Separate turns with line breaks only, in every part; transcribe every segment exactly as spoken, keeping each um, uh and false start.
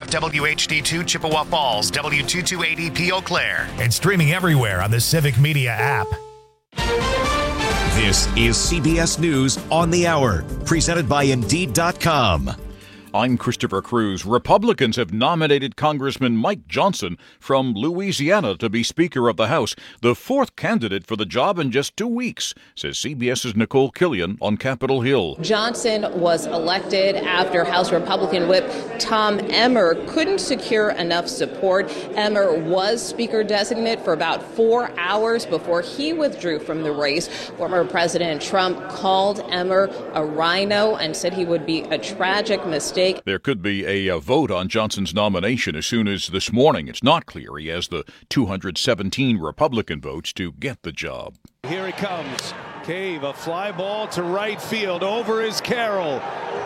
W H D two Chippewa Falls, W two two eight E P Eau Claire, and streaming everywhere on the Civic Media app.
This is C B S News on the Hour, presented by Indeed dot com.
I'm Christopher Cruz. Republicans have nominated Congressman Mike Johnson from Louisiana to be Speaker of the House, the fourth candidate for the job in just two weeks, says CBS's Nicole Killian on Capitol Hill.
Johnson was elected after House Republican Whip Tom Emmer couldn't secure enough support. Emmer was Speaker designate for about four hours before he withdrew from the race. Former President Trump called Emmer a rhino and said he would be a tragic mistake.
There could be a, a vote on Johnson's nomination as soon as this morning. It's not clear he has the two hundred seventeen Republican votes to get the job.
Here it comes. Cave, a fly ball to right field. Over is Carroll.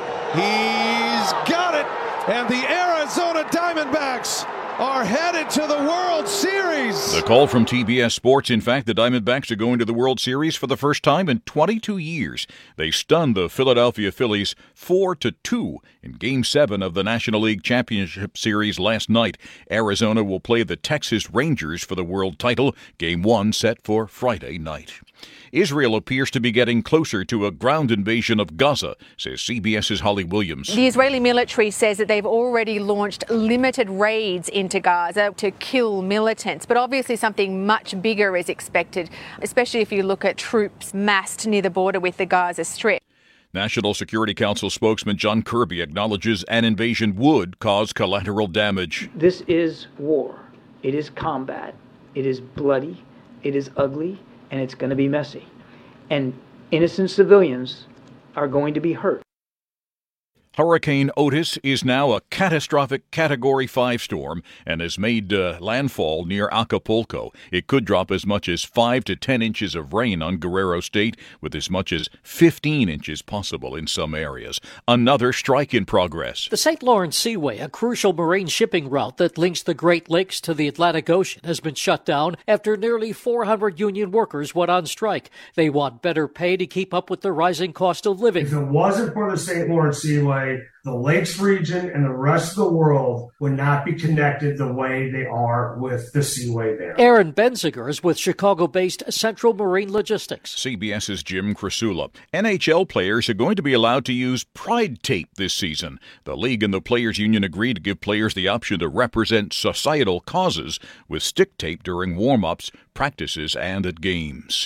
He's got it. And the Arizona Diamondbacks are headed to the World Series.
The call from T B S Sports. In fact, the Diamondbacks are going to the World Series for the first time in twenty-two years. They stunned the Philadelphia Phillies four to two in Game seven of the National League Championship Series last night. Arizona will play the Texas Rangers for the world title. Game one set for Friday night. Israel appears to be getting closer to a ground invasion of Gaza, says CBS's Holly Williams.
The Israeli military says that they've already launched limited raids into Gaza to kill militants. But obviously something much bigger is expected, especially if you look at troops massed near the border with the Gaza Strip.
National Security Council spokesman John Kirby acknowledges an invasion would cause collateral damage.
This is war. It is combat. It is bloody. It is ugly. And it's going to be messy. And innocent civilians are going to be hurt.
Hurricane Otis is now a catastrophic Category five storm and has made uh, landfall near Acapulco. It could drop as much as five to ten inches of rain on Guerrero State, with as much as fifteen inches possible in some areas. Another strike in progress.
The Saint Lawrence Seaway, a crucial marine shipping route that links the Great Lakes to the Atlantic Ocean, has been shut down after nearly four hundred union workers went on strike. They want better pay to keep up with the rising cost of living.
If it wasn't for the Saint Lawrence Seaway, the Lakes region and the rest of the world would not be connected the way they are with the Seaway there.
Aaron Benziger is with Chicago-based Central Marine Logistics.
CBS's Jim Krasula. N H L players are going to be allowed to use Pride tape this season. The league and the Players Union agreed to give players the option to represent societal causes with stick tape during warm-ups, practices, and at games.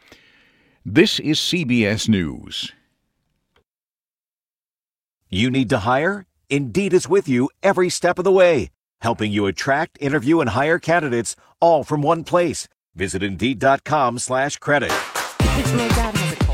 This is C B S News.
You need to hire? Indeed is with you every step of the way, helping you attract, interview, and hire candidates all from one place. Visit Indeed.com slash credit.
My dad has a cold.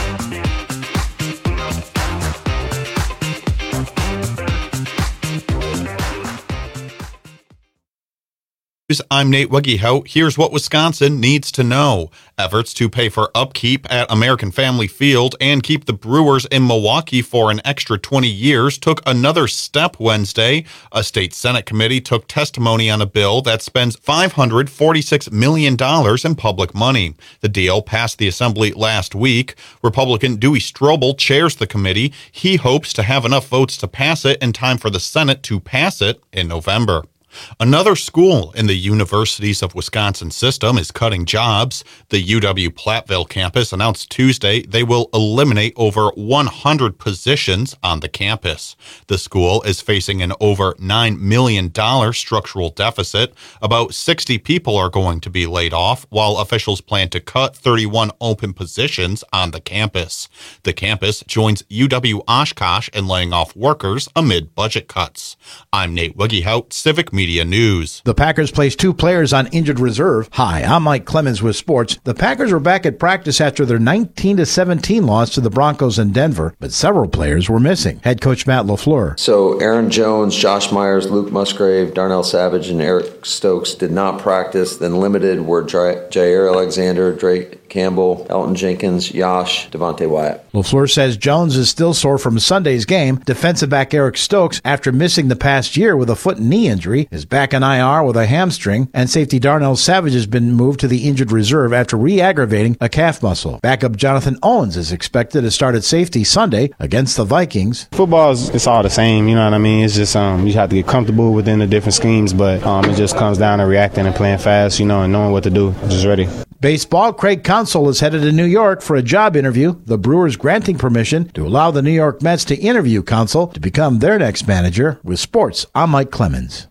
I'm Nate Weggehout. Here's what Wisconsin needs to know. Efforts to pay for upkeep at American Family Field and keep the Brewers in Milwaukee for an extra twenty years took another step Wednesday. A state Senate committee took testimony on a bill that spends five hundred forty-six million dollars in public money. The deal passed the Assembly last week. Republican Dewey Strobel chairs the committee. He hopes to have enough votes to pass it in time for the Senate to pass it in November. Another school in the Universities of Wisconsin system is cutting jobs. The U W-Platteville campus announced Tuesday they will eliminate over one hundred positions on the campus. The school is facing an over nine million dollars structural deficit. About sixty people are going to be laid off, while officials plan to cut thirty-one open positions on the campus. The campus joins U W-Oshkosh in laying off workers amid budget cuts. I'm Nate Weggehout, Civic Media News.
The Packers placed two players on injured reserve. Hi, I'm Mike Clemens with sports. The Packers were back at practice after their nineteen to seventeen loss to the Broncos in Denver, but several players were missing. Head coach Matt LaFleur.
So Aaron Jones, Josh Myers, Luke Musgrave, Darnell Savage, and Eric Stokes did not practice. Then limited were Jair Alexander, Drake Campbell, Elton Jenkins, Yash, Devontae Wyatt.
LaFleur says Jones is still sore from Sunday's game. Defensive back Eric Stokes, after missing the past year with a foot and knee injury, is back in I R with a hamstring, and safety Darnell Savage has been moved to the injured reserve after re-aggravating a calf muscle. Backup Jonathan Owens is expected to start at safety Sunday against the Vikings.
Football is it's all the same, you know what I mean? It's just um, you have to get comfortable within the different schemes, but um, it just comes down to reacting and playing fast, you know, and knowing what to do. Just ready.
Baseball, Craig Counsell is headed to New York for a job interview. The Brewers granting permission to allow the New York Mets to interview Counsell to become their next manager. With sports, I'm Mike Clemens.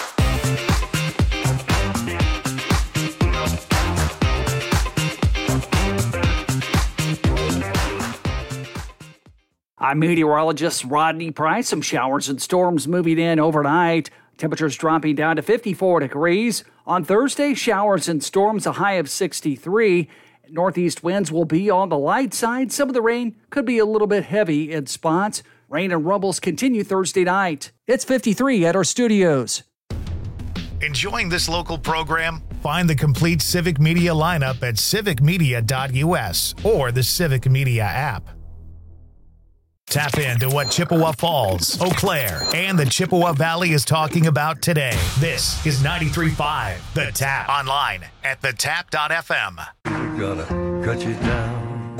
I'm meteorologist Rodney Price. Some showers and storms moving in overnight. Temperatures dropping down to fifty-four degrees. On Thursday, showers and storms, a high of sixty-three. Northeast winds will be on the light side. Some of the rain could be a little bit heavy in spots. Rain and rumbles continue Thursday night. It's fifty-three at our studios.
Enjoying this local program? Find the complete Civic Media lineup at civic media dot u s or the Civic Media app. Tap into what Chippewa Falls, Eau Claire, and the Chippewa Valley is talking about today. This is ninety-three point five The Tap. Online at the tap dot f m.
We're gonna cut you down.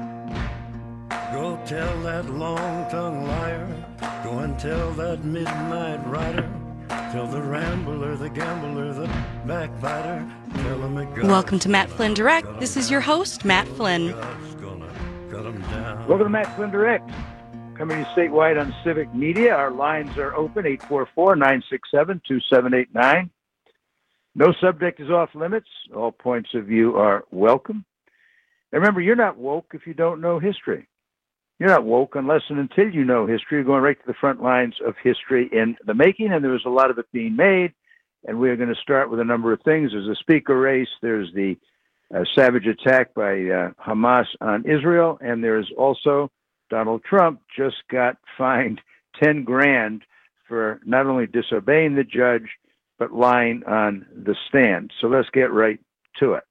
Go tell that long-tongued liar. Go and tell that midnight rider. Tell the rambler, the gambler, the backbiter. Tell him it got
Welcome to Matt Flynn Direct. This is your host, Matt Flynn.
Welcome to Matt Flynn Direct. Coming to you statewide on Civic Media. Our lines are open, eight four four, nine six seven, two seven eight nine. No subject is off limits. All points of view are welcome. And remember, you're not woke if you don't know history. You're not woke unless and until you know history. You're going right to the front lines of history in the making, and there was a lot of it being made. And we're going to start with a number of things. There's a speaker race. There's the uh, savage attack by uh, Hamas on Israel, and there's also Donald Trump just got fined ten grand for not only disobeying the judge, but lying on the stand. So let's get right to it.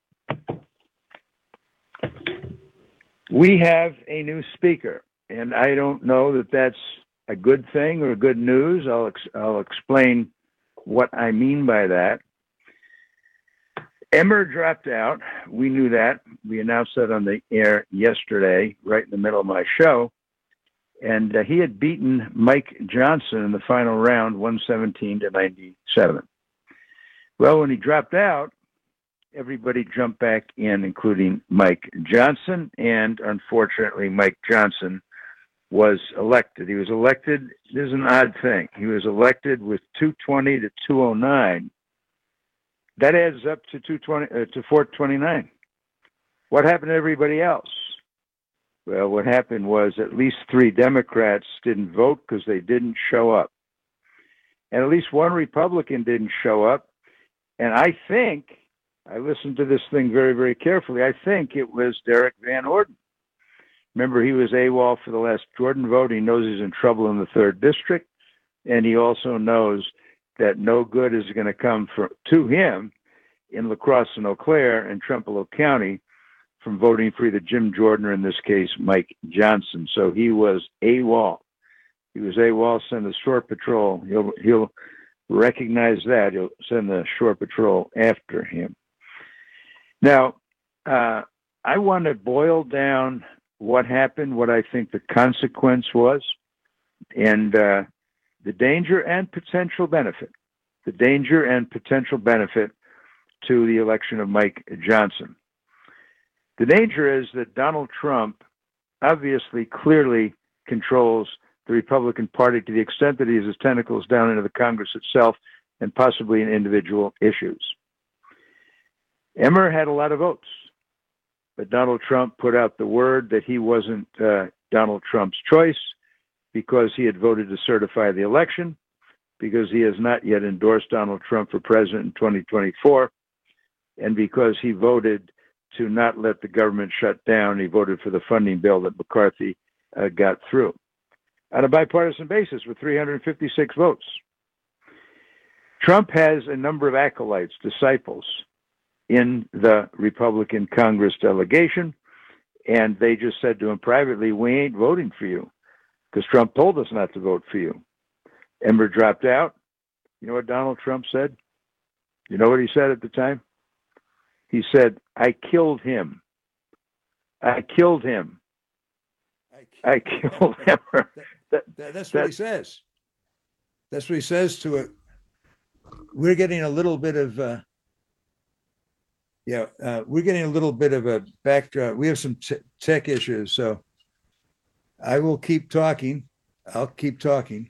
We have a new speaker, and I don't know that that's a good thing or good news. I'll, ex- I'll explain what I mean by that. Emmer dropped out. We knew that. We announced that on the air yesterday, right in the middle of my show. And uh, he had beaten Mike Johnson in the final round, one seventeen to ninety-seven. Well, when he dropped out, everybody jumped back in, including Mike Johnson. And unfortunately, Mike Johnson was elected. He was elected. This is an odd thing. He was elected with two twenty to two oh nine. That adds up to two twenty uh, to four twenty-nine. What happened to everybody else? Well, what happened was at least three Democrats didn't vote because they didn't show up. And at least one Republican didn't show up. And I think, I listened to this thing very, very carefully, I think it was Derek Van Orden. Remember, he was AWOL for the last Jordan vote. He knows he's in trouble in the third district. And he also knows that no good is going to come from, to him in La Crosse and Eau Claire and Trempealeau County from voting for either Jim Jordan or, in this case, Mike Johnson. So he was AWOL. He was AWOL, send the shore patrol. He'll, he'll recognize that. He'll send the shore patrol after him. Now, uh, I want to boil down what happened, what I think the consequence was, and uh, the danger and potential benefit, the danger and potential benefit to the election of Mike Johnson. The danger is that Donald Trump obviously clearly controls the Republican Party to the extent that he has his tentacles down into the Congress itself and possibly in individual issues. Emmer had a lot of votes, but Donald Trump put out the word that he wasn't uh, Donald Trump's choice because he had voted to certify the election, because he has not yet endorsed Donald Trump for president in twenty twenty-four, and because he voted to not let the government shut down. He voted for the funding bill that McCarthy uh, got through on a bipartisan basis with three hundred fifty-six votes. Trump has a number of acolytes, disciples, in the Republican Congress delegation, and they just said to him privately, "We ain't voting for you because Trump told us not to vote for you." Emmer dropped out. You know what Donald Trump said? You know what he said at the time? He said, "I killed him. I killed him. I killed him."
that, that, that's what that, he says. That's what he says to it. We're getting a little bit of, uh, yeah, uh, we're getting a little bit of a backdrop. We have some t- tech issues, so I will keep talking. I'll keep talking.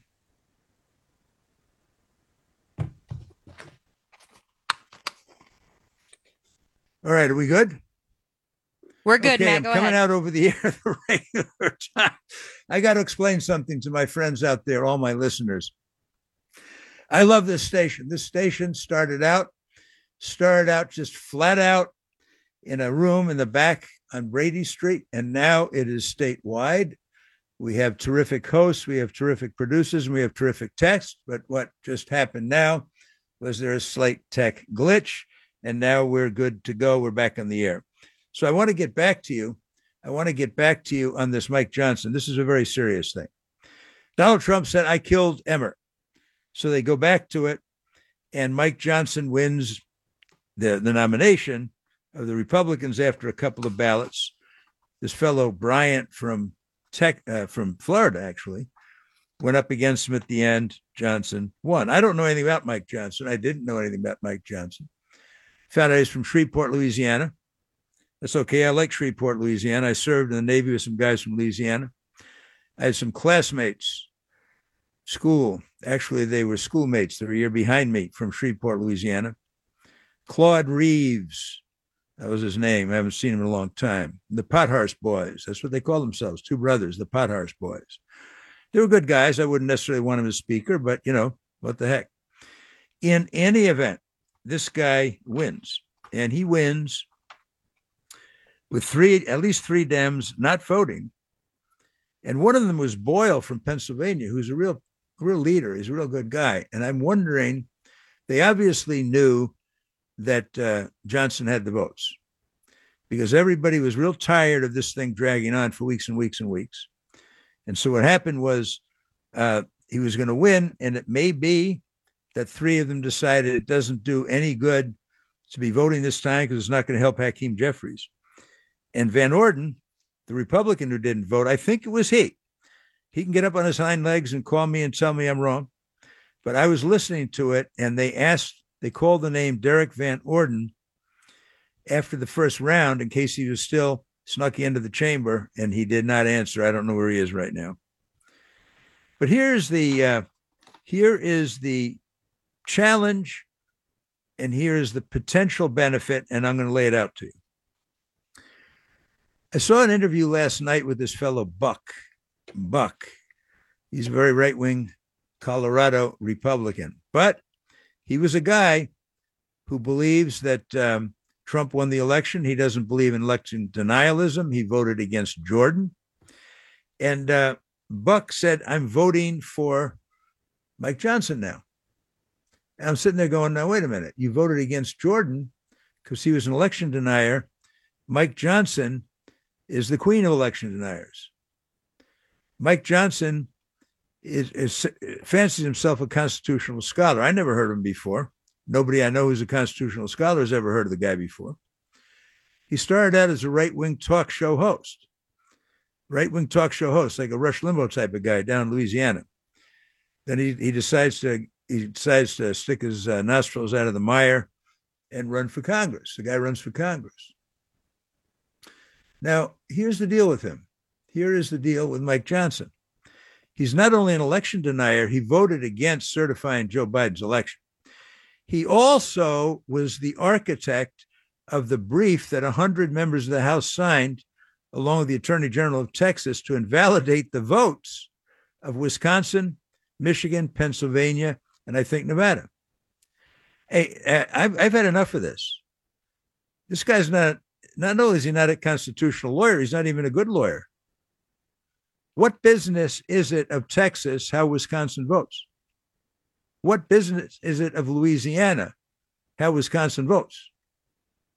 All right, are we good?
We're good,
okay,
Matt.
I'm
Go
coming
ahead.
out over the air at the regular time. I got to explain something to my friends out there, all my listeners. I love this station. This station started out, started out just flat out in a room in the back on Brady Street, and now it is statewide. We have terrific hosts, we have terrific producers, and we have terrific techs. But what just happened now was there a slight tech glitch, and now we're good to go. We're back on the air. So I want to get back to you. I want to get back to you on this Mike Johnson. This is a very serious thing. Donald Trump said, "I killed Emmer." So they go back to it, and Mike Johnson wins the, the nomination of the Republicans after a couple of ballots. This fellow Bryant from Tech, uh, from Florida, actually, went up against him at the end. Johnson won. I don't know anything about Mike Johnson. I didn't know anything about Mike Johnson. Found out he's from Shreveport, Louisiana. That's okay. I like Shreveport, Louisiana. I served in the Navy with some guys from Louisiana. I had some classmates, school. Actually, they were schoolmates. They were a year behind me from Shreveport, Louisiana. Claude Reeves, that was his name. I haven't seen him in a long time. The Pothorse Boys. That's what they call themselves. Two brothers, the Pothorse Boys. They were good guys. I wouldn't necessarily want him as speaker, but, you know, what the heck. In any event, this guy wins. And he wins with three, at least three Dems not voting. And one of them was Boyle from Pennsylvania, who's a real, real leader. He's a real good guy. And I'm wondering, they obviously knew that uh, Johnson had the votes because everybody was real tired of this thing dragging on for weeks and weeks and weeks. And so what happened was uh, he was going to win, and it may be that three of them decided it doesn't do any good to be voting this time because it's not going to help Hakeem Jeffries. And Van Orden, the Republican who didn't vote, I think it was he. He can get up on his hind legs and call me and tell me I'm wrong. But I was listening to it, and they asked, they called the name Derek Van Orden after the first round in case he was still snuck into the chamber, and he did not answer. I don't know where he is right now. But here's the uh, here is the challenge, and here is the potential benefit, and I'm going to lay it out to you. I saw an interview last night with this fellow Buck. Buck. He's a very right-wing Colorado Republican, but he was a guy who believes that um, Trump won the election. He doesn't believe in election denialism. He voted against Jordan. And uh, Buck said, "I'm voting for Mike Johnson now." And I'm sitting there going, now, wait a minute. You voted against Jordan because he was an election denier. Mike Johnson is the queen of election deniers. Mike Johnson is, is fancies himself a constitutional scholar. I never heard of him before. Nobody I know who's a constitutional scholar has ever heard of the guy before. He started out as a right-wing talk show host, right-wing talk show host, like a Rush Limbaugh type of guy down in Louisiana. Then he, he decides to he decides to stick his uh, nostrils out of the mire and run for Congress. The guy runs for Congress. Now, here's the deal with him. Here is the deal with Mike Johnson. He's not only an election denier, he voted against certifying Joe Biden's election. He also was the architect of the brief that one hundred members of the House signed, along with the Attorney General of Texas, to invalidate the votes of Wisconsin, Michigan, Pennsylvania, and I think Nevada. Hey, I've, I've had enough of this. This guy's not, not only is he not a constitutional lawyer, he's not even a good lawyer. What business is it of Texas how Wisconsin votes? What business is it of Louisiana how Wisconsin votes?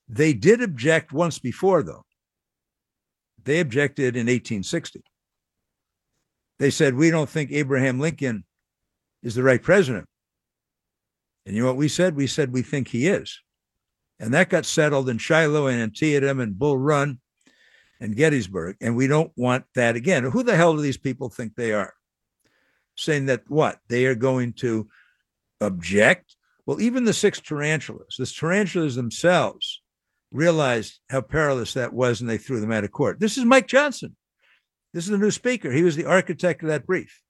They did object once before, though. They objected in eighteen sixty. They said, we don't think Abraham Lincoln is the right president. And you know what we said? We said we think he is. And that got settled in Shiloh and Antietam and Bull Run and Gettysburg. And we don't want that again. Who the hell do these people think they are? Saying that what? They are going to object? Well, even the six tarantulas, the tarantulas themselves realized how perilous that was, and they threw them out of court. This is Mike Johnson. This is the new speaker. He was the architect of that brief.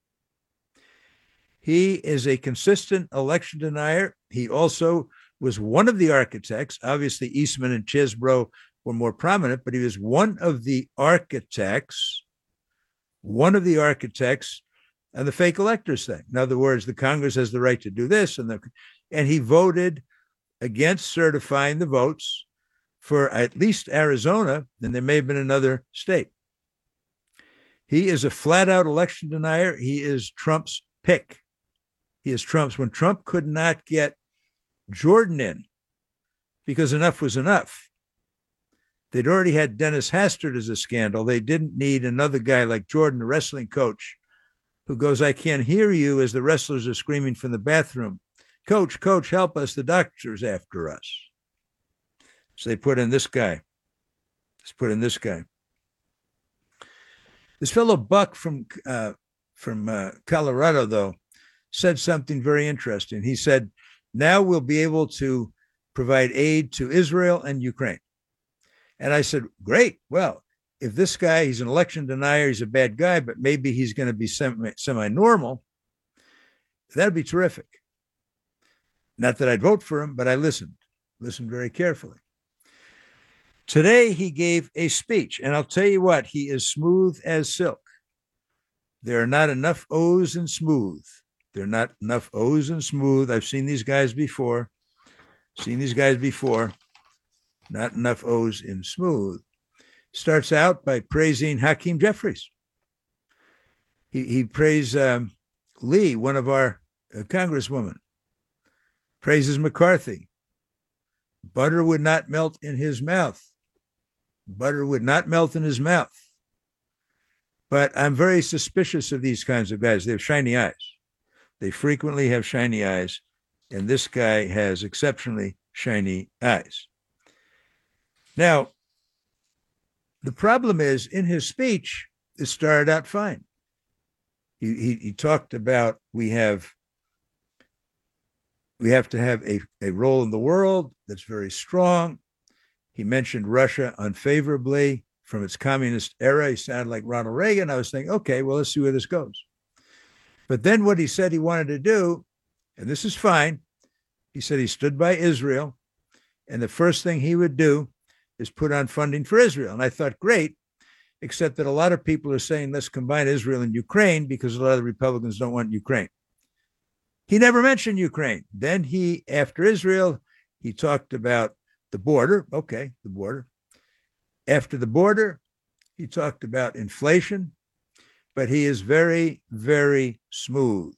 He is a consistent election denier. He also was one of the architects. Obviously, Eastman and Chesbrough were more prominent, but he was one of the architects, one of the architects of the fake electors thing. In other words, the Congress has the right to do this, and the and he voted against certifying the votes for at least Arizona, and there may have been another state. He is a flat-out election denier. He is Trump's pick. He is Trump's. When Trump could not get Jordan in because enough was enough, they'd already had Dennis Hastert as a scandal. They didn't need another guy like Jordan, the wrestling coach, who goes, I can't hear you, as the wrestlers are screaming from the bathroom. Coach, coach, help us. The doctor's after us. So they put in this guy. Let's put in this guy. This fellow Buck from uh, from uh, Colorado, though, said something very interesting. He said, now we'll be able to provide aid to Israel and Ukraine. And I said, great. Well, if this guy, he's an election denier, he's a bad guy, but maybe he's going to be semi, semi-normal, that'd be terrific. Not that I'd vote for him, but I listened, listened very carefully. Today, he gave a speech, and I'll tell you what, he is smooth as silk. There are not enough O's in smooth. There are not enough O's in smooth. I've seen these guys before, seen these guys before. Not enough O's in smooth. Starts out by praising Hakeem Jeffries. He, he praised um, Lee, one of our uh, congresswomen. Praises McCarthy. Butter would not melt in his mouth. Butter would not melt in his mouth. But I'm very suspicious of these kinds of guys. They have shiny eyes. They frequently have shiny eyes. And this guy has exceptionally shiny eyes. Now, the problem is, in his speech, it started out fine. He, he, he talked about we have we have to have a, a role in the world that's very strong. He mentioned Russia unfavorably from its communist era. He sounded like Ronald Reagan. I was thinking, okay, well, let's see where this goes. But then what he said he wanted to do, and this is fine, he said he stood by Israel, and the first thing he would do is put on funding for Israel. And I thought, great, except that a lot of people are saying, let's combine Israel and Ukraine because a lot of the Republicans don't want Ukraine. He never mentioned Ukraine. Then he, after Israel, he talked about the border. Okay, the border. After the border, he talked about inflation, but he is very, very smooth.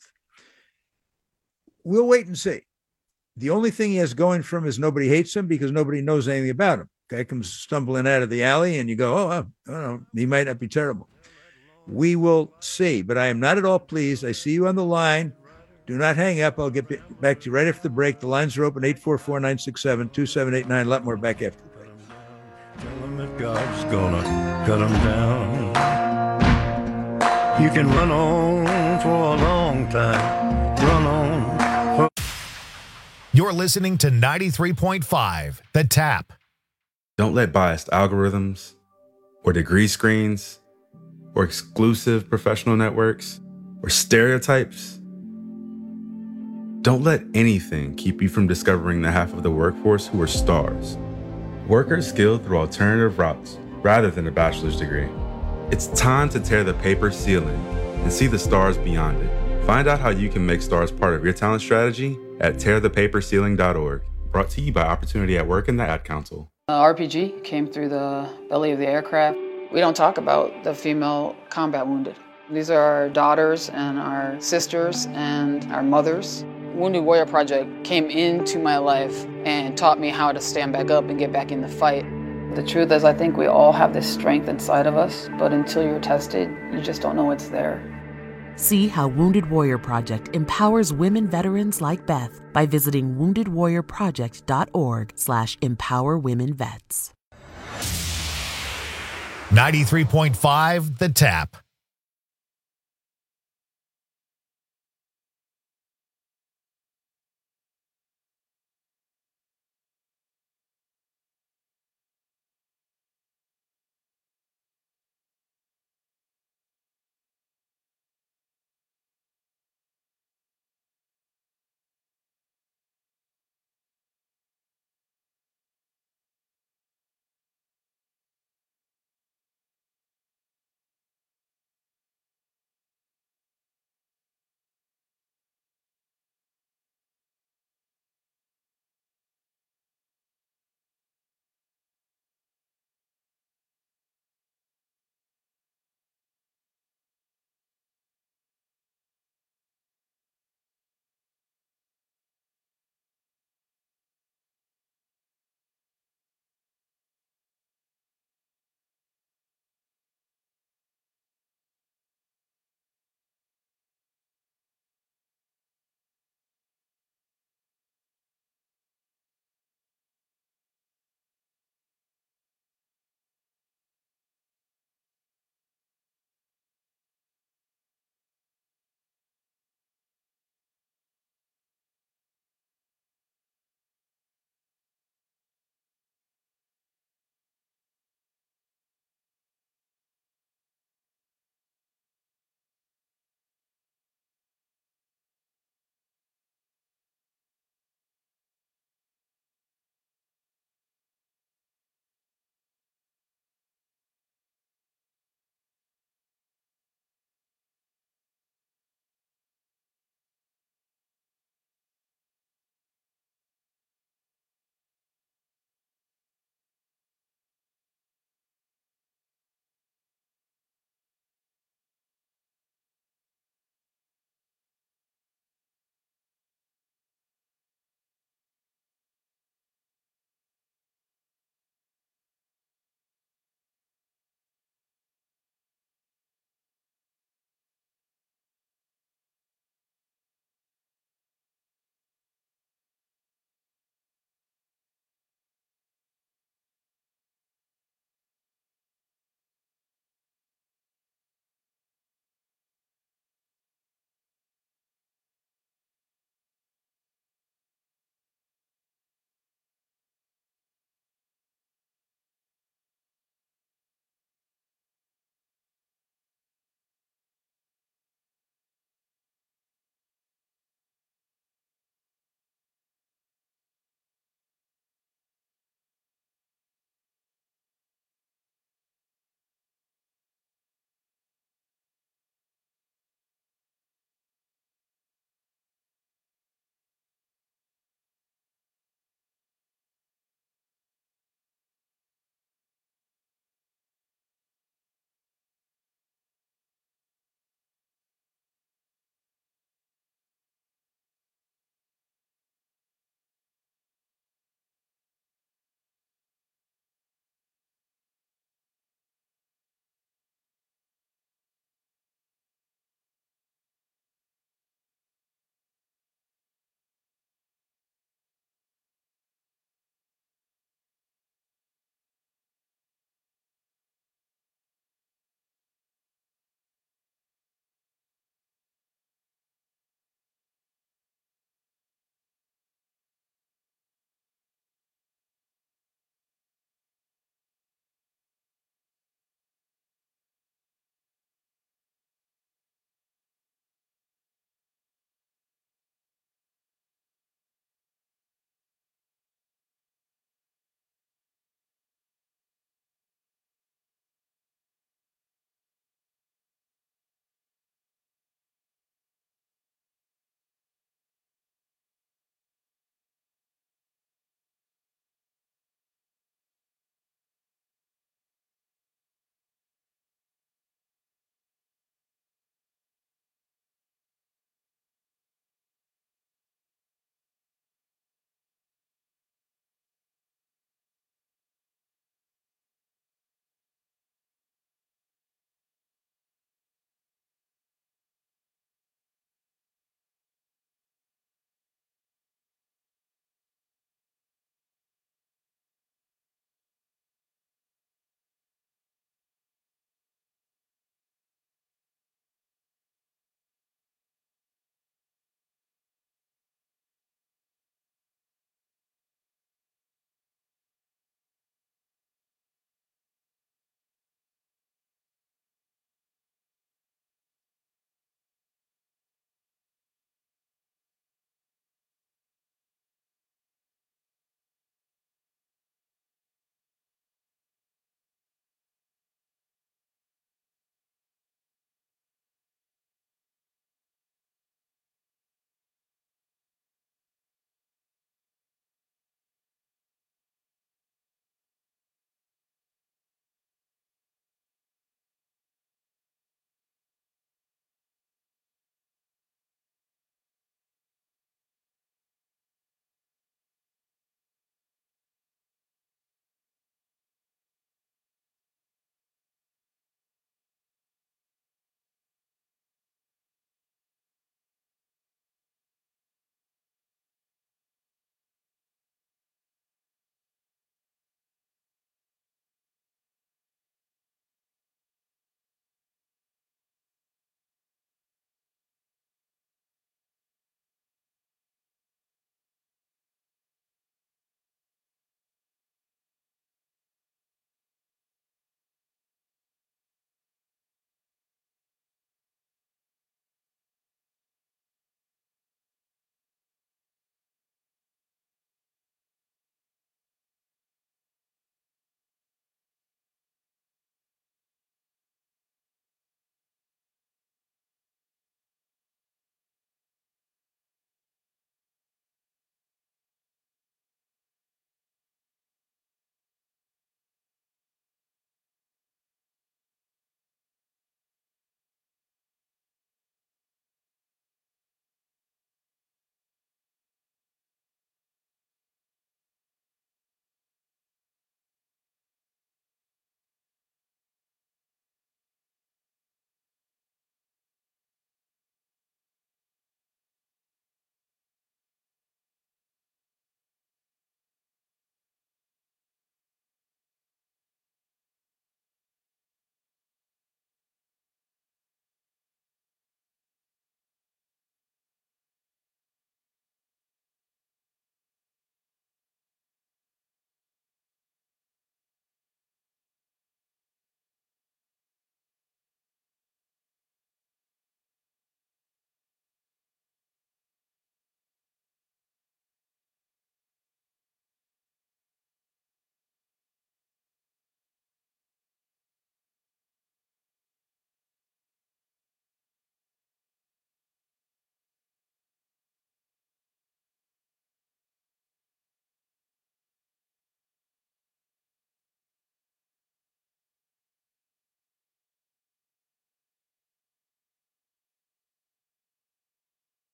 We'll wait and see. The only thing he has going for him is nobody hates him because nobody knows anything about him. Guy comes stumbling out of the alley and you go, oh, I don't know, he might not be terrible. We will see, but I am not at all pleased. I see you on the line. Do not hang up. I'll get back to you right after the break. The lines are open, eight four four, nine six seven, two seven eight nine. A lot more back after the break.
Tell them that God's gonna cut them down. You can run on for a long time. Run on. For-
You're listening to ninety-three point five, The Tap.
Don't let biased algorithms or degree screens or exclusive professional networks or stereotypes. Don't let anything keep you from discovering the half of the workforce who are stars. Workers skilled through alternative routes rather than a bachelor's degree. It's time to tear the paper ceiling and see the stars beyond it. Find out how you can make stars part of your talent strategy at tear the paper ceiling dot org. Brought to you by Opportunity at Work and the Ad Council.
Uh, R P G came through the belly of the aircraft. We don't talk about the female combat wounded. These are our daughters and our sisters and our mothers. Wounded Warrior Project came into my life and taught me how to stand back up and get back in the fight. The truth is, I think we all have this strength inside of us, but until you're tested, you just don't know it's there.
See how Wounded Warrior Project empowers women veterans like Beth by visiting wounded warrior project dot org slash empower women vets.
ninety-three point five The Tap.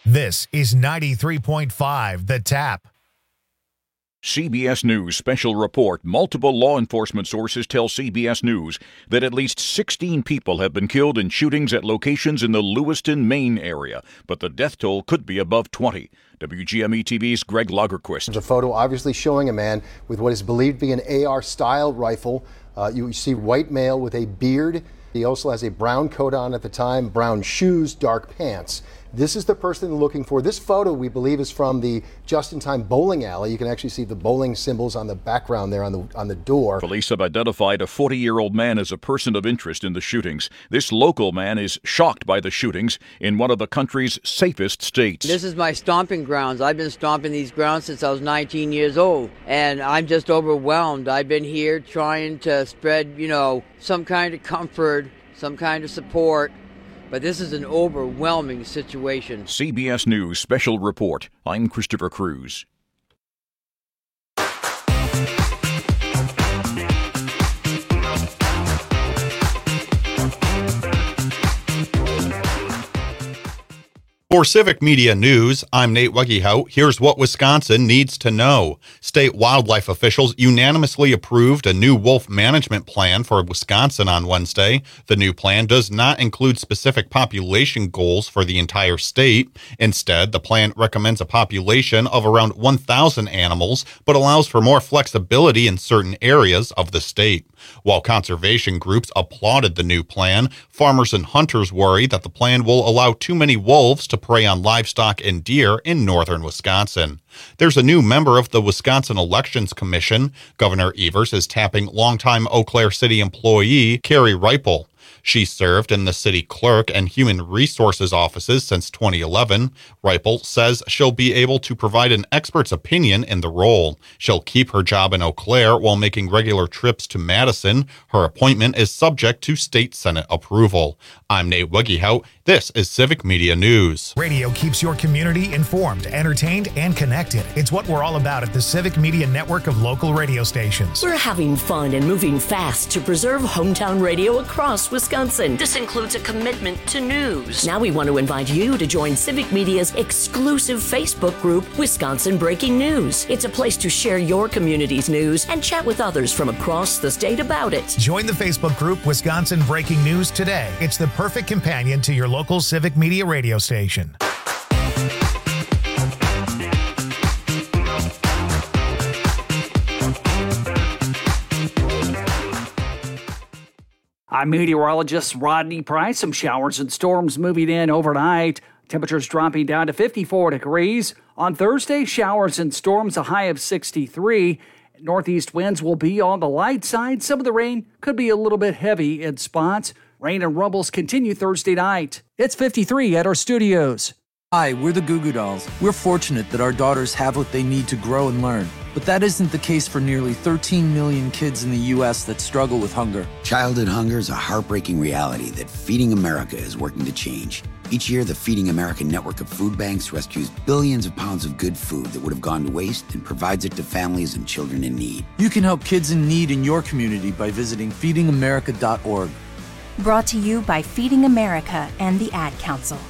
This is ninety-three point five The Tap.
C B S News special report. Multiple law enforcement sources tell C B S News that at least sixteen people have been killed in shootings at locations in the Lewiston, Maine area, but the death toll could be above twenty. W G M E T V's Greg Lagerquist.
There's a photo obviously showing a man with what is believed to be an A R-style rifle. Uh, you see white male with a beard. He also has a brown coat on at the time, brown shoes, dark pants. This is the person they're looking for. This photo, we believe, is from the Just-in-Time bowling alley. You can actually see the bowling symbols on the background there on the on the door.
Police have identified a forty-year-old man as a person of interest in the shootings. This local man is shocked by the shootings in one of the country's safest states.
This is my stomping grounds. I've been stomping these grounds since I was nineteen years old, and I'm just overwhelmed. I've been here trying to spread, you know, some kind of comfort, some kind of support. But this is an overwhelming situation.
C B S News Special Report. I'm Christopher Cruz.
For Civic Media News, I'm Nate Weggehout. Here's what Wisconsin needs to know. State wildlife officials unanimously approved a new wolf management plan for Wisconsin on Wednesday. The new plan does not include specific population goals for the entire state. Instead, the plan recommends a population of around one thousand animals, but allows for more flexibility in certain areas of the state. While conservation groups applauded the new plan, farmers and hunters worry that the plan will allow too many wolves to prey on livestock and deer in northern Wisconsin. There's a new member of the Wisconsin Elections Commission. Governor Evers is tapping longtime Eau Claire City employee Carrie Reipel. She served in the city clerk and human resources offices since twenty eleven. Reipel says she'll be able to provide an expert's opinion in the role. She'll keep her job in Eau Claire while making regular trips to Madison. Her appointment is subject to state Senate approval. I'm Nate Weggehout. This is Civic Media News.
Radio keeps your community informed, entertained, and connected. It's what we're all about at the Civic Media network of local radio stations.
We're having fun and moving fast to preserve hometown radio across Wisconsin. This includes a commitment to news. Now we want to invite you to join Civic Media's exclusive Facebook group, Wisconsin Breaking News. It's a place to share your community's news and chat with others from across the state about it.
Join the Facebook group, Wisconsin Breaking News, today. It's the perfect companion to your local Civic Media radio station.
I'm meteorologist Rodney Price. Some showers and storms moving in overnight. Temperatures dropping down to fifty-four degrees. On Thursday, showers and storms, a high of sixty-three. Northeast winds will be on the light side. Some of the rain could be a little bit heavy in spots. Rain and rumbles continue Thursday night. It's fifty-three at our studios.
Hi, we're the Goo Goo Dolls. We're fortunate that our daughters have what they need to grow and learn. But that isn't the case for nearly thirteen million kids in the U S that struggle with hunger.
Childhood hunger is a heartbreaking reality that Feeding America is working to change. Each year, the Feeding America network of food banks rescues billions of pounds of good food that would have gone to waste and provides it to families and children in need.
You can help kids in need in your community by visiting feeding america dot org.
Brought to you by Feeding America and the Ad Council.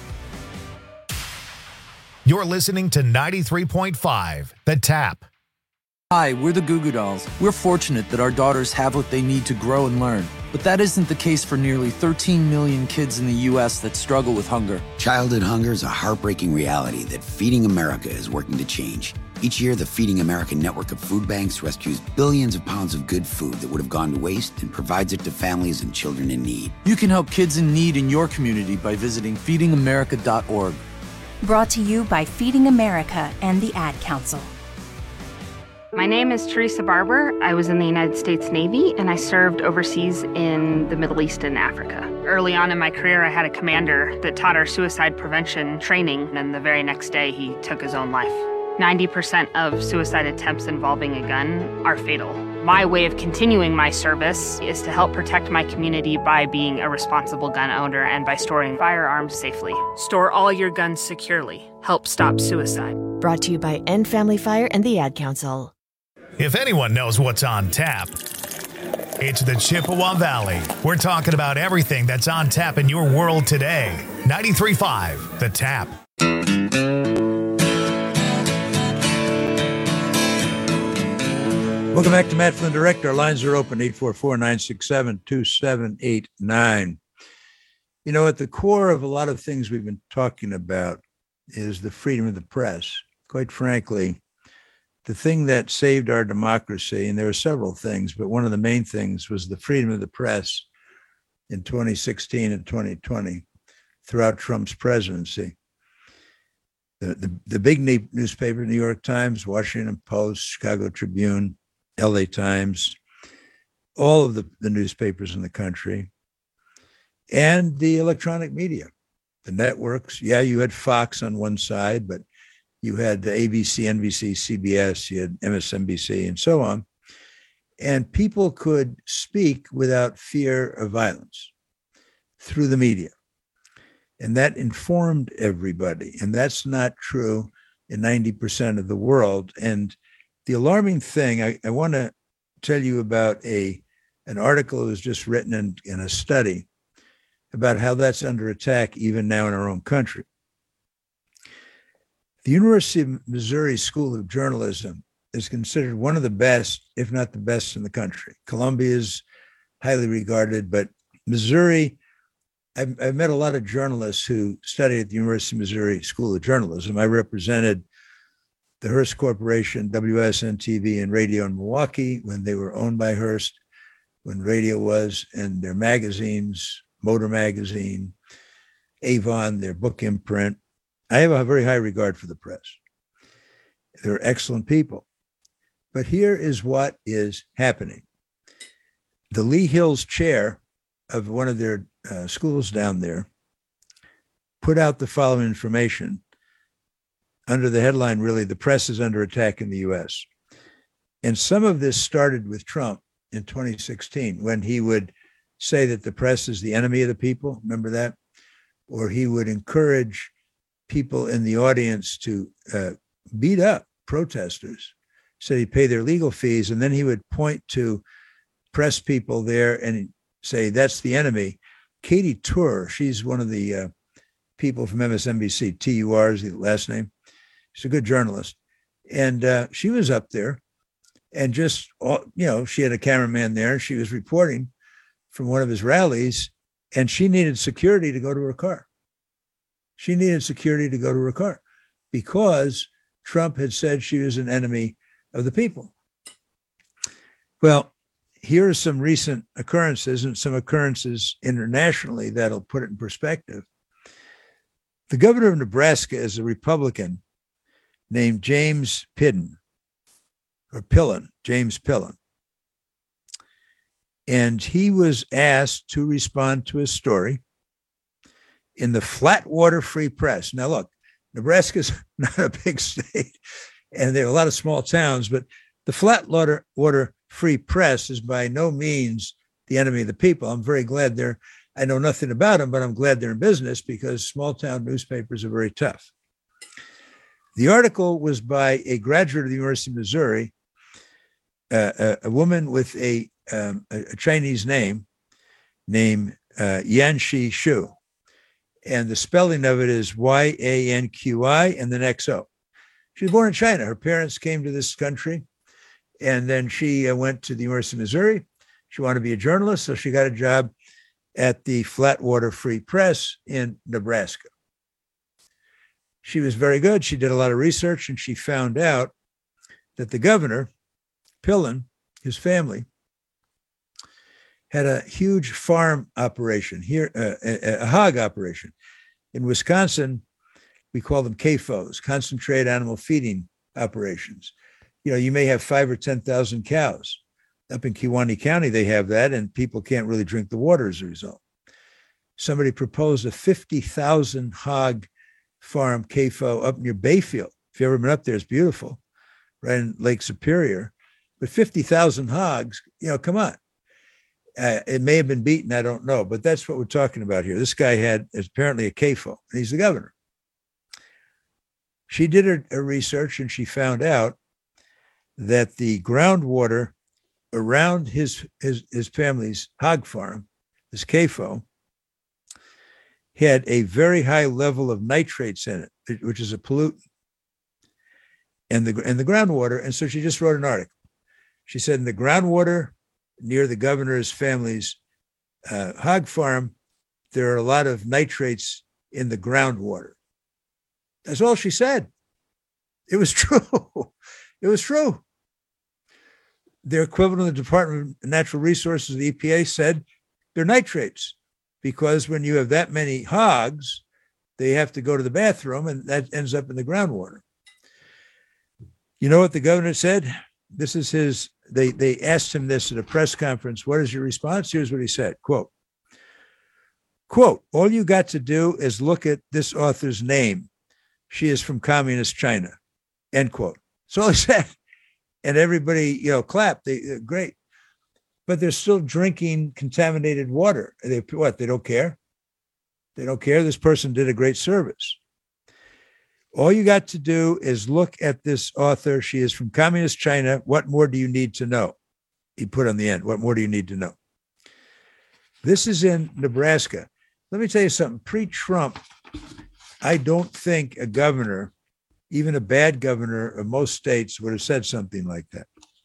You're listening to ninety-three point five The Tap.
Hi, we're the Goo Goo Dolls. We're fortunate that our daughters have what they need to grow and learn. But that isn't the case for nearly thirteen million kids in the U S that struggle with hunger.
Childhood hunger is a heartbreaking reality that Feeding America is working to change. Each year, the Feeding America network of food banks rescues billions of pounds of good food that would have gone to waste and provides it to families and children in need.
You can help kids in need in your community by visiting feeding america dot org.
Brought to you by Feeding America and the Ad Council.
My name is Teresa Barber. I was in the United States Navy and I served overseas in the Middle East and Africa. Early on in my career, I had a commander that taught our suicide prevention training, and the very next day he took his own life. ninety percent of suicide attempts involving a gun are fatal. My way of continuing my service is to help protect my community by being a responsible gun owner and by storing firearms safely. Store all your guns securely. Help stop suicide.
Brought to you by End Family Fire and the Ad Council.
If anyone knows what's on tap, it's the Chippewa Valley. We're talking about everything that's on tap in your world today. ninety-three point five The Tap.
Welcome back to Matt Flynn Direct. Our lines are open, eight four four, nine six seven, two seven eight nine. You know, at the core of a lot of things we've been talking about is the freedom of the press. Quite frankly, the thing that saved our democracy, and there are several things, but one of the main things was the freedom of the press in twenty sixteen and twenty twenty throughout Trump's presidency. The, the, the big newspaper, New York Times, Washington Post, Chicago Tribune, L A Times, all of the, the newspapers in the country, and the electronic media, the networks. Yeah, you had Fox on one side, but you had the A B C, N B C, C B S, you had M S N B C, and so on. And people could speak without fear of violence through the media. And that informed everybody. And that's not true in ninety percent of the world. And the alarming thing, I, I want to tell you about a an article that was just written in, in a study about how that's under attack even now in our own country. The University of Missouri School of Journalism is considered one of the best, if not the best in the country. Columbia is highly regarded, but Missouri, I've, I've met a lot of journalists who studied at the University of Missouri School of Journalism. I represented the Hearst Corporation, W S N T V, and radio in Milwaukee when they were owned by Hearst, when radio was, and their magazines, Motor Magazine, Avon, their book imprint. I have a very high regard for the press. They're excellent people. But here is what is happening. The Lee Hills chair of one of their uh, schools down there put out the following information under the headline, really, the press is under attack in the U S. And some of this started with Trump in twenty sixteen, when he would say that the press is the enemy of the people. Remember that? Or he would encourage people in the audience to uh, beat up protesters, so he'd pay their legal fees, and then he would point to press people there and say, that's the enemy. Katie Tur, she's one of the uh, people from M S N B C, T U R is the last name. She's a good journalist. And uh, she was up there and just, all, you know, she had a cameraman there. She was reporting from one of his rallies, and she needed security to go to her car. She needed security to go to her car because Trump had said she was an enemy of the people. Well, here are some recent occurrences and some occurrences internationally that'll put it in perspective. The governor of Nebraska is a Republican named James Pidden, or Pillen, James Pillen. And he was asked to respond to a story in the Flatwater Free Press. Now, look, Nebraska's not a big state, and there are a lot of small towns, but the Flatwater Water Free Press is by no means the enemy of the people. I'm very glad they're, I know nothing about them, but I'm glad they're in business because small town newspapers are very tough. The article was by a graduate of the University of Missouri, uh, a, a woman with a, um, a, a Chinese name named uh, Yanqi Xu. And the spelling of it is Y A N Q I and then X O. She was born in China. Her parents came to this country, and then she uh, went to the University of Missouri. She wanted to be a journalist, so she got a job at the Flatwater Free Press in Nebraska. She was very good. She did a lot of research, and she found out that the governor, Pillen, his family, had a huge farm operation here, uh, a, a hog operation. In Wisconsin, we call them C A F Os, concentrated animal feeding operations. You know, you may have five or ten thousand cows. Up in Kewaunee County, they have that, and people can't really drink the water as a result. Somebody proposed a fifty thousand hog farm C A F O up near Bayfield. If you've ever been up there, it's beautiful, right in Lake Superior. But fifty thousand hogs, you know, come on. Uh, it may have been beaten, I don't know, but that's what we're talking about here. This guy had apparently a C A F O, and he's the governor. She did her, her research, and she found out that the groundwater around his, his, his family's hog farm, this C A F O, had a very high level of nitrates in it, which is a pollutant, and the and the groundwater. And so she just wrote an article. She said in the groundwater near the governor's family's uh, hog farm, there are a lot of nitrates in the groundwater. That's all she said. It was true. It was true. Their equivalent of the Department of Natural Resources, the E P A, said they're nitrates because when you have that many hogs, they have to go to the bathroom and that ends up in the groundwater. You know what the governor said? This is his, they, they asked him this at a press conference. What is your response? Here's what he said, quote, quote, all you got to do is look at this author's name. She is from communist China, end quote. So he said, and everybody, you know, clapped. They, they're great, but they're still drinking contaminated water. They what? They don't care. They don't care. This person did a great service. All you got to do is look at this author. She is from communist China. What more do you need to know? He put on the end. What more do you need to know? This is in Nebraska. Let me tell you something. Pre-Trump, I don't think a governor, even a bad governor of most states, would have said something like that.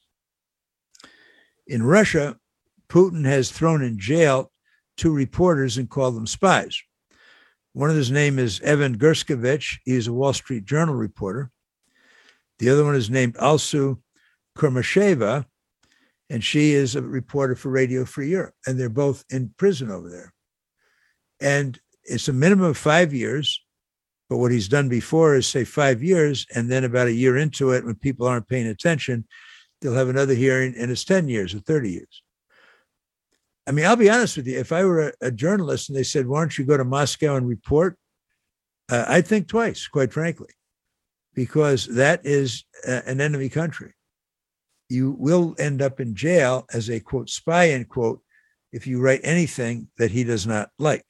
In Russia, Putin has thrown in jail two reporters and called them spies. One of his name is Evan Gershkovich. He's a Wall Street Journal reporter. The other one is named Alsu Kurmasheva, and she is a reporter for Radio Free Europe. And they're both in prison over there. And it's a minimum of five years. But what he's done before is say five years, and then about a year into it, when people aren't paying attention, they'll have another hearing, and it's ten years or thirty years. I mean, I'll be honest with you. If I were a, a journalist and they said, why don't you go to Moscow and report? Uh, I'd think twice, quite frankly, because that is a, an enemy country. You will end up in jail as a, quote, spy, end quote, if you write anything that he does not like.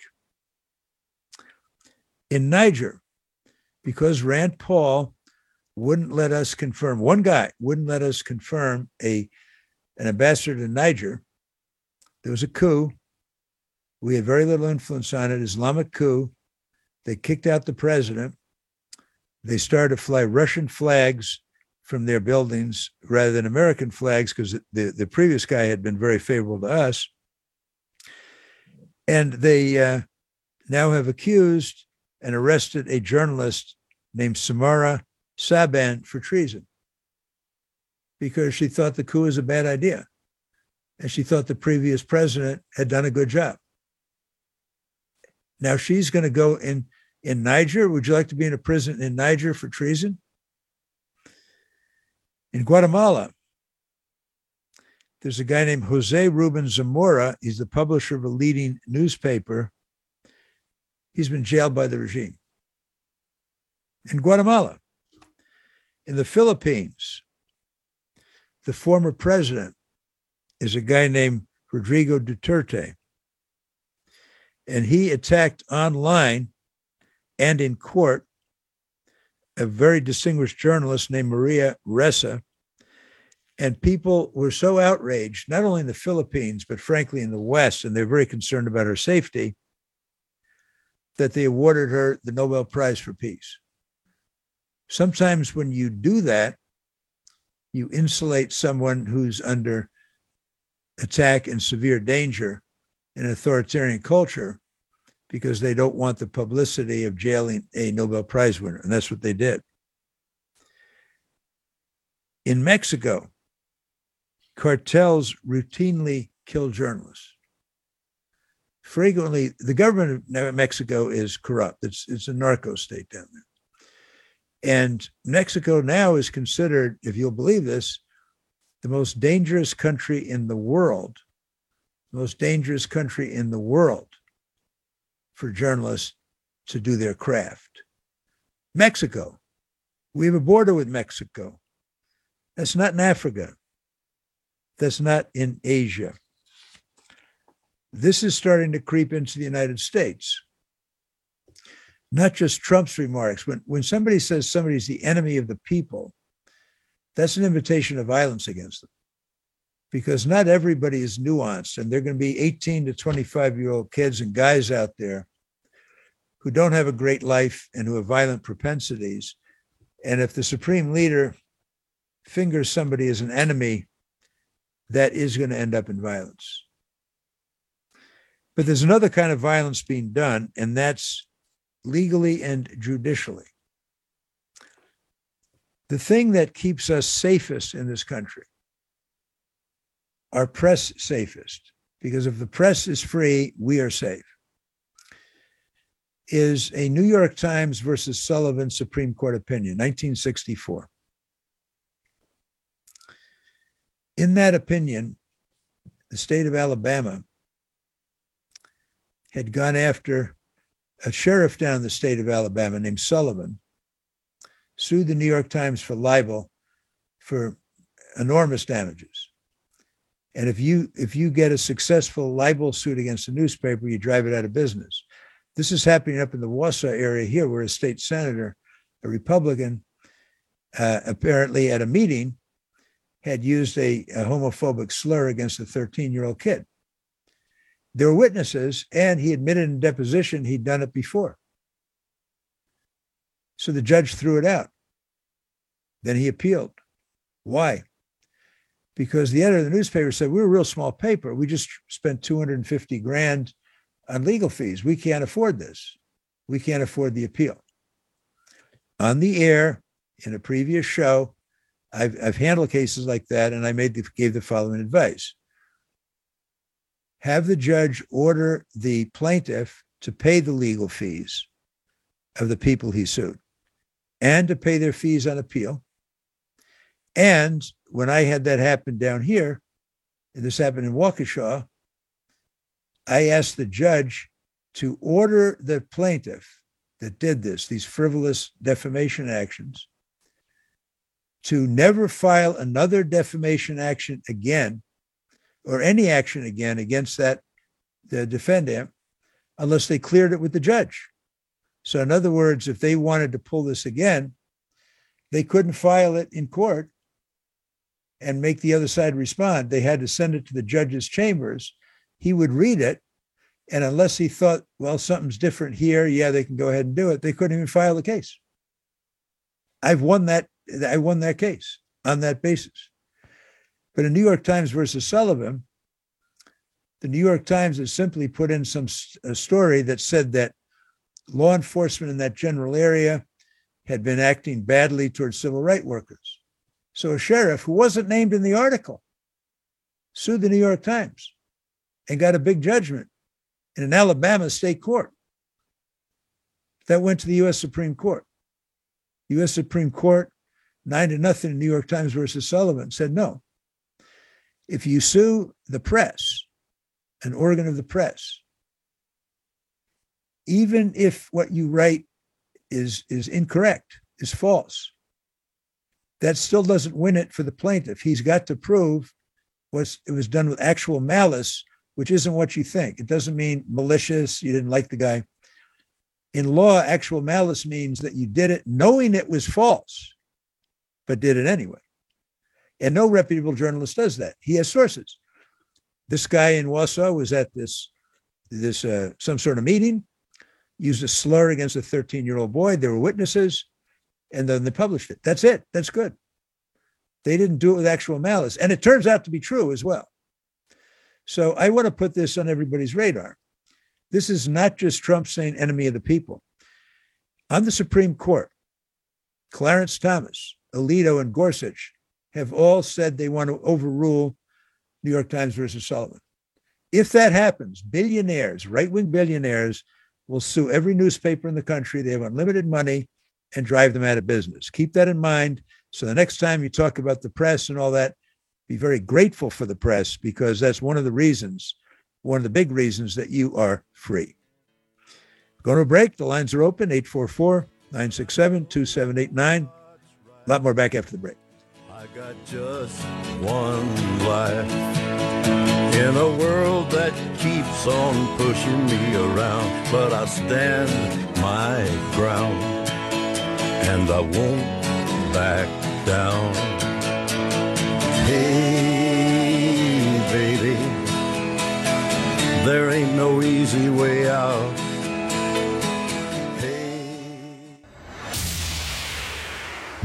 In Niger, because Rand Paul wouldn't let us confirm, one guy wouldn't let us confirm a, an ambassador to Niger, there was a coup. We had very little influence on it, Islamic coup. They kicked out the president. They started to fly Russian flags from their buildings rather than American flags because the, the previous guy had been very favorable to us. And they uh, now have accused and arrested a journalist named Samara Saban for treason because she thought the coup was a bad idea. And she thought the previous president had done a good job. Now she's going to go in, in Niger. Would you like to be in a prison in Niger for treason? In Guatemala, there's a guy named Jose Ruben Zamora. He's the publisher of a leading newspaper. He's been jailed by the regime. In Guatemala, in the Philippines, the former president is a guy named Rodrigo Duterte. And he attacked online and in court a very distinguished journalist named Maria Ressa. And people were so outraged, not only in the Philippines, but frankly in the West, and they're very concerned about her safety, that they awarded her the Nobel Prize for Peace. Sometimes when you do that, you insulate someone who's under attack and severe danger in an authoritarian culture because they don't want the publicity of jailing a Nobel Prize winner. And that's what they did. In Mexico, cartels routinely kill journalists. Frequently, the government of Mexico is corrupt. It's, it's a narco state down there. And Mexico now is considered, if you'll believe this, the most dangerous country in the world, the most dangerous country in the world for journalists to do their craft. Mexico. We have a border with Mexico. That's not in Africa. That's not in Asia. This is starting to creep into the United States. Not just Trump's remarks. When, when somebody says somebody's the enemy of the people, that's an invitation of violence against them. Because not everybody is nuanced, and there are going to be eighteen to twenty-five-year-old kids and guys out there who don't have a great life and who have violent propensities. And if the supreme leader fingers somebody as an enemy, that is going to end up in violence. But there's another kind of violence being done, and that's legally and judicially. The thing that keeps us safest in this country, our press safest, because if the press is free, we are safe, is a New York Times versus Sullivan Supreme Court opinion, nineteen sixty-four. In that opinion, the state of Alabama had gone after a sheriff down in the state of Alabama named Sullivan, sued the New York Times for libel for enormous damages. And if you if you get a successful libel suit against a newspaper, you drive it out of business. This is happening up in the Wausau area here, where a state senator, a Republican, uh, apparently at a meeting, had used a, a homophobic slur against a thirteen-year-old kid. There were witnesses, and he admitted in deposition he'd done it before. So the judge threw it out. Then he appealed. Why? Because the editor of the newspaper said, we're a real small paper. We just spent two hundred fifty grand on legal fees. We can't afford this. We can't afford the appeal. On the air, in a previous show, I've, I've handled cases like that, and I made the, gave the following advice. Have the judge order the plaintiff to pay the legal fees of the people he sued and to pay their fees on appeal. And when I had that happen down here, and this happened in Waukesha, I asked the judge to order the plaintiff that did this, these frivolous defamation actions, to never file another defamation action again, or any action again against that the defendant, unless they cleared it with the judge. So in other words, if they wanted to pull this again, they couldn't file it in court and make the other side respond. They had to send it to the judge's chambers. He would read it, and unless he thought, well, something's different here, yeah, they can go ahead and do it, they couldn't even file the case. I've won that. I won that case on that basis. But in New York Times versus Sullivan, the New York Times has simply put in some a story that said that law enforcement in that general area had been acting badly towards civil rights workers. So a sheriff who wasn't named in the article sued the New York Times and got a big judgment in an Alabama state court. That went to the U S Supreme Court. U S Supreme Court, nine to nothing in New York Times versus Sullivan, said no. If you sue the press, an organ of the press, even if what you write is, is incorrect, is false, that still doesn't win it for the plaintiff. He's got to prove was it was done with actual malice, which isn't what you think. It doesn't mean malicious, you didn't like the guy. In law, actual malice means that you did it knowing it was false, but did it anyway. And no reputable journalist does that. He has sources. This guy in Wausau was at this, this uh, some sort of meeting, used a slur against a thirteen-year-old boy. There were witnesses, and then they published it. That's it. That's good. They didn't do it with actual malice. And it turns out to be true as well. So I want to put this on everybody's radar. This is not just Trump saying enemy of the people. On the Supreme Court, Clarence Thomas, Alito, and Gorsuch have all said they want to overrule New York Times versus Sullivan. If that happens, billionaires, right-wing billionaires, will sue every newspaper in the country. They have unlimited money and drive them out of business. Keep that in mind. So the next time you talk about the press and all that, be very grateful for the press, because that's one of the reasons, one of the big reasons that you are free. Going to a break. The lines are open, eight four four, nine six seven, two seven eight nine. A lot more back after the break.
I got just one life in a world that keeps on pushing me around, but I stand my ground and I won't back down. Hey, baby, there ain't no easy way out.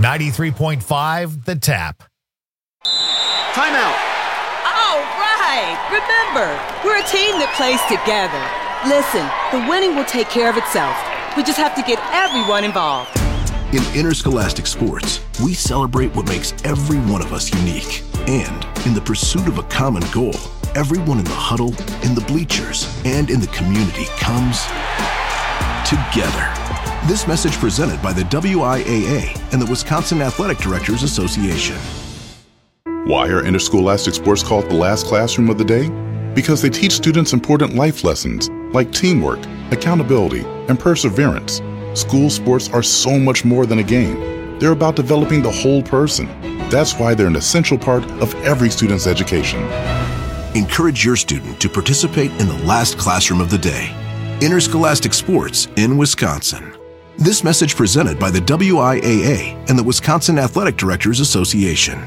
ninety-three point five The Tap.
Timeout.
All right. Remember, we're a team that plays together. Listen, the winning will take care of itself. We just have to get everyone involved.
In interscholastic sports, we celebrate what makes every one of us unique. And in the pursuit of a common goal, everyone in the huddle, in the bleachers, and in the community comes together. This message presented by the W I A A and the Wisconsin Athletic Directors Association.
Why are interscholastic sports called the last classroom of the day? Because they teach students important life lessons like teamwork, accountability, and perseverance. School sports are so much more than a game. They're about developing the whole person. That's why they're an essential part of every student's education.
Encourage your student to participate in the last classroom of the day. Interscholastic sports in Wisconsin. This message presented by the W I A A and the Wisconsin Athletic Directors Association.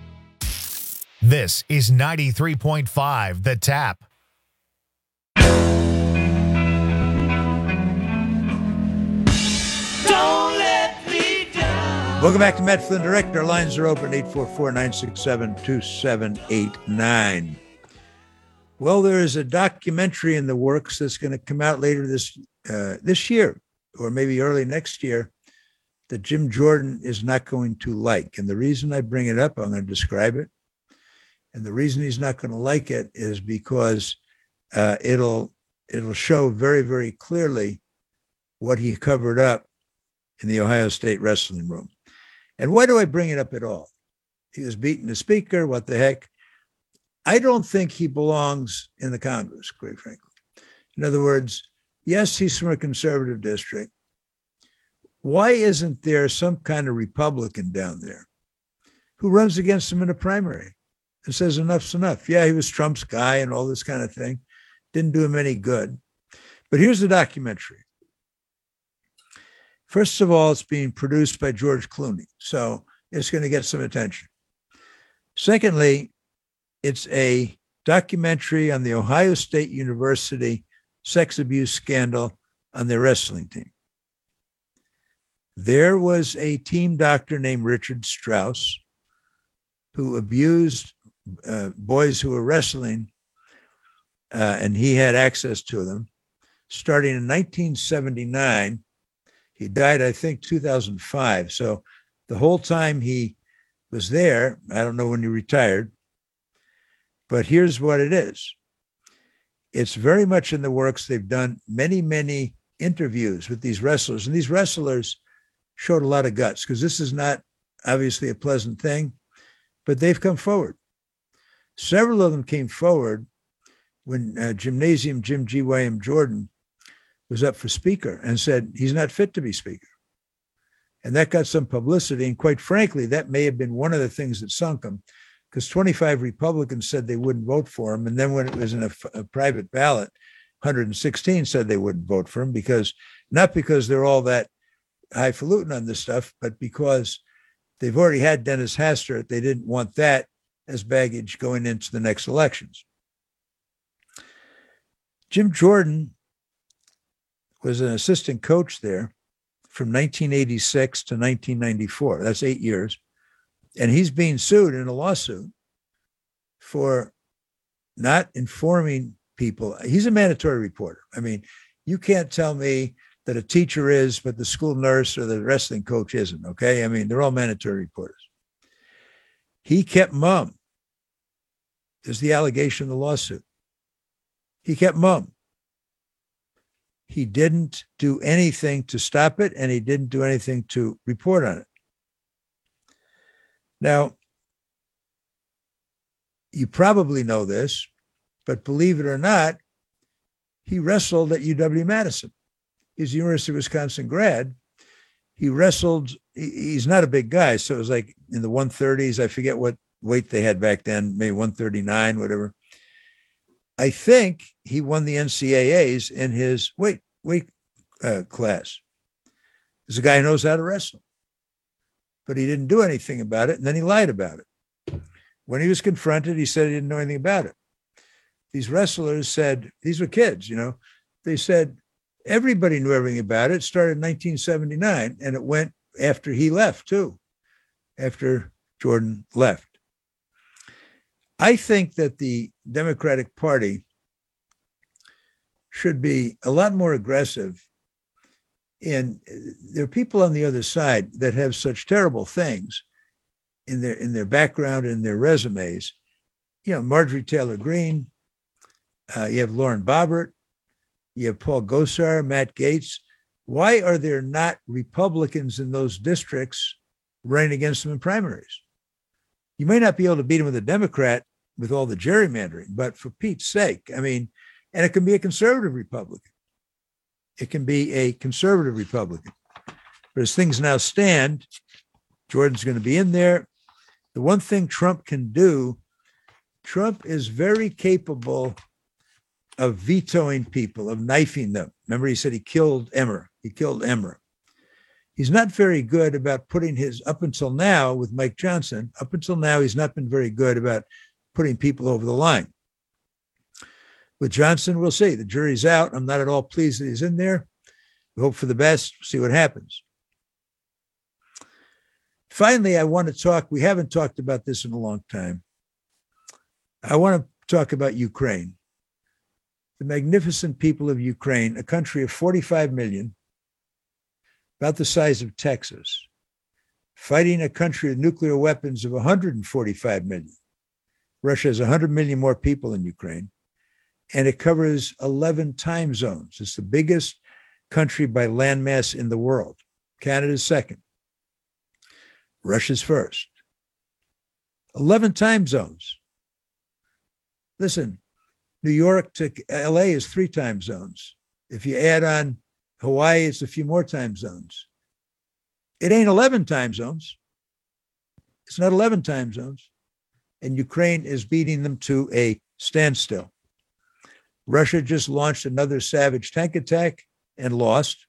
This is ninety-three point five The Tap.
Welcome back to Matt Flynn Direct. Our lines are open, eight four four, nine six seven, two seven eight nine. Well, there is a documentary in the works that's going to come out later this uh, this year, or maybe early next year, that Jim Jordan is not going to like. And the reason I bring it up, I'm going to describe it. And the reason he's not going to like it is because uh, it'll it'll show very, very clearly what he covered up in the Ohio State wrestling room. And why do I bring it up at all? He was beating the speaker. What the heck? I don't think he belongs in the Congress, quite frankly. In other words, yes, he's from a conservative district. Why isn't there some kind of Republican down there who runs against him in a primary and says enough's enough? Yeah, he was Trump's guy and all this kind of thing. Didn't do him any good. But here's the documentary. First of all, it's being produced by George Clooney, so it's going to get some attention. Secondly, it's a documentary on the Ohio State University sex abuse scandal on their wrestling team. There was a team doctor named Richard Strauss who abused uh, boys who were wrestling, uh, and he had access to them, starting in nineteen seventy-nine. He died, I think, two thousand five. So the whole time he was there, I don't know when he retired, but here's what it is. It's very much in the works. They've done many, many interviews with these wrestlers, and these wrestlers showed a lot of guts because this is not obviously a pleasant thing, but they've come forward. Several of them came forward when uh, Gymnasium Jim G. William Jordan was up for speaker and said he's not fit to be speaker. And that got some publicity. And quite frankly, that may have been one of the things that sunk him, because twenty-five Republicans said they wouldn't vote for him. And then when it was in a, a private ballot, one hundred sixteen said they wouldn't vote for him, because not because they're all that highfalutin on this stuff, but because they've already had Dennis Hastert. They didn't want that as baggage going into the next elections. Jim Jordan was an assistant coach there from nineteen eighty-six to nineteen ninety-four. That's eight years. And he's being sued in a lawsuit for not informing people. He's a mandatory reporter. I mean, you can't tell me that a teacher is, but the school nurse or the wrestling coach isn't, okay? I mean, they're all mandatory reporters. He kept mum. There's the allegation in the lawsuit. He kept mum. He didn't do anything to stop it, and he didn't do anything to report on it. Now, you probably know this, but believe it or not, he wrestled at U W-Madison. He's a University of Wisconsin grad. He wrestled, he's not a big guy, so it was like in the one thirties. I forget what weight they had back then, maybe one thirty-nine, whatever. I think he won the N C A As in his weight weight uh, class. He's a guy who knows how to wrestle, but he didn't do anything about it, and then he lied about it. When he was confronted, he said he didn't know anything about it. These wrestlers said, these were kids, you know, they said everybody knew everything about it. It started in nineteen seventy-nine, and it went after he left too. after Jordan left. I think that the Democratic Party should be a lot more aggressive. And there are people on the other side that have such terrible things in their in their background and their resumes. You know, Marjorie Taylor Greene, uh, you have Lauren Boebert, you have Paul Gosar, Matt Gaetz. Why are there not Republicans in those districts running against them in primaries? You may not be able to beat them with a Democrat with all the gerrymandering, but for Pete's sake, I mean, and it can be a conservative Republican. It can be a conservative Republican. But as things now stand, Jordan's going to be in there. The one thing Trump can do, Trump is very capable of vetoing people, of knifing them. Remember, he said he killed Emmer. He killed Emmer. He's not very good about putting his, up until now with Mike Johnson, up until now, he's not been very good about putting people over the line. With Johnson, we'll see. The jury's out. I'm not at all pleased that he's in there. We hope for the best, see what happens. Finally, I want to talk, we haven't talked about this in a long time. I want to talk about Ukraine. The magnificent people of Ukraine, a country of forty-five million, about the size of Texas, fighting a country with nuclear weapons of one hundred forty-five million. Russia has one hundred million more people in Ukraine, and it covers eleven time zones. It's the biggest country by landmass in the world. Canada's second. Russia's first. eleven time zones. Listen, New York to L A is three time zones. If you add on Hawaii, it's a few more time zones. It ain't eleven time zones. It's not eleven time zones. And Ukraine is beating them to a standstill. Russia just launched another savage tank attack and lost.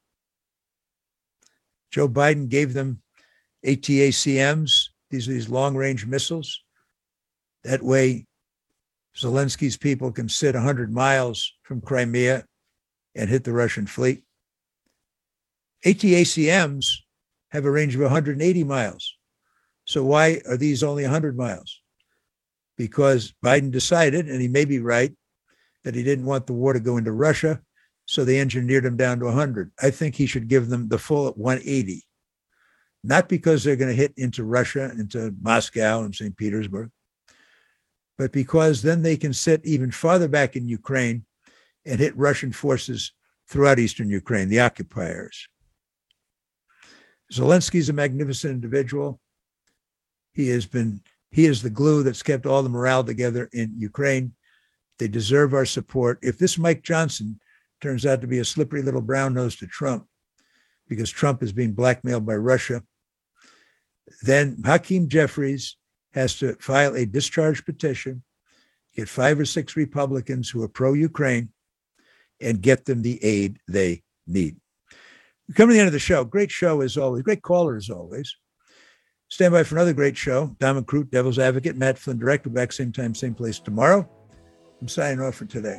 Joe Biden gave them A T A C Ms. These are these long-range missiles. That way, Zelensky's people can sit one hundred miles from Crimea and hit the Russian fleet. A T A C Ms have a range of one hundred eighty miles. So why are these only one hundred miles? Because Biden decided, and he may be right, that he didn't want the war to go into Russia, so they engineered them down to one hundred. I think he should give them the full one hundred eighty. Not because they're going to hit into Russia, into Moscow and Saint Petersburg, but because then they can sit even farther back in Ukraine and hit Russian forces throughout eastern Ukraine, the occupiers. Zelensky's a magnificent individual. He has been, he is the glue that's kept all the morale together in Ukraine. They deserve our support. If this Mike Johnson turns out to be a slippery little brown nose to Trump, because Trump is being blackmailed by Russia, then Hakeem Jeffries has to file a discharge petition, get five or six Republicans who are pro-Ukraine, and get them the aid they need. We come to the end of the show. Great show as always. Great caller as always. Stand by for another great show. Diamond Crute, Devil's Advocate, Matt Flynn, Director. Back same time, same place tomorrow. I'm signing off for today.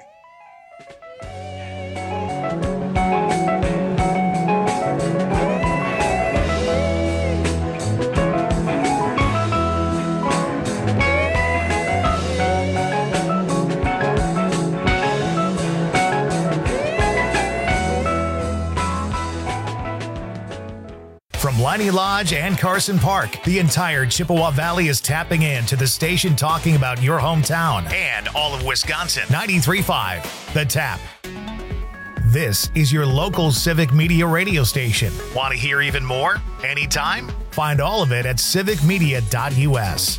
From Leinie Lodge and Carson Park, the entire Chippewa Valley is tapping into the station talking about your hometown and all of Wisconsin. ninety-three point five, The Tap. This is your local civic media radio station. Want to hear even more? Anytime? Find all of it at civic media dot U S.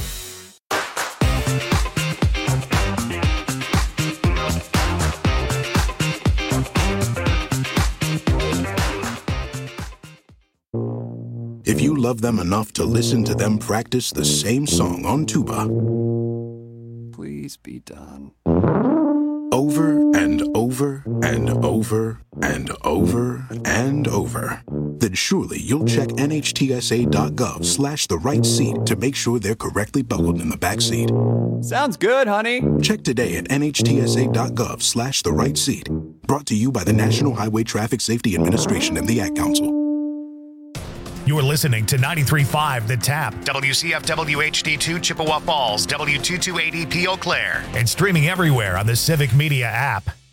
If you love them enough to listen to them practice the same song on tuba,
please be done.
Over and over and over and over and over, then surely you'll check N H T S A dot gov slash the right seat to make sure they're correctly buckled in the back seat.
Sounds good, honey.
Check today at N H T S A dot gov slash the right seat. Brought to you by the National Highway Traffic Safety Administration and the Ad Council.
You're listening to ninety-three point five The Tap, W C F W H D two Chippewa Falls, W two two eight E P Eau Claire, and streaming everywhere on the Civic Media app.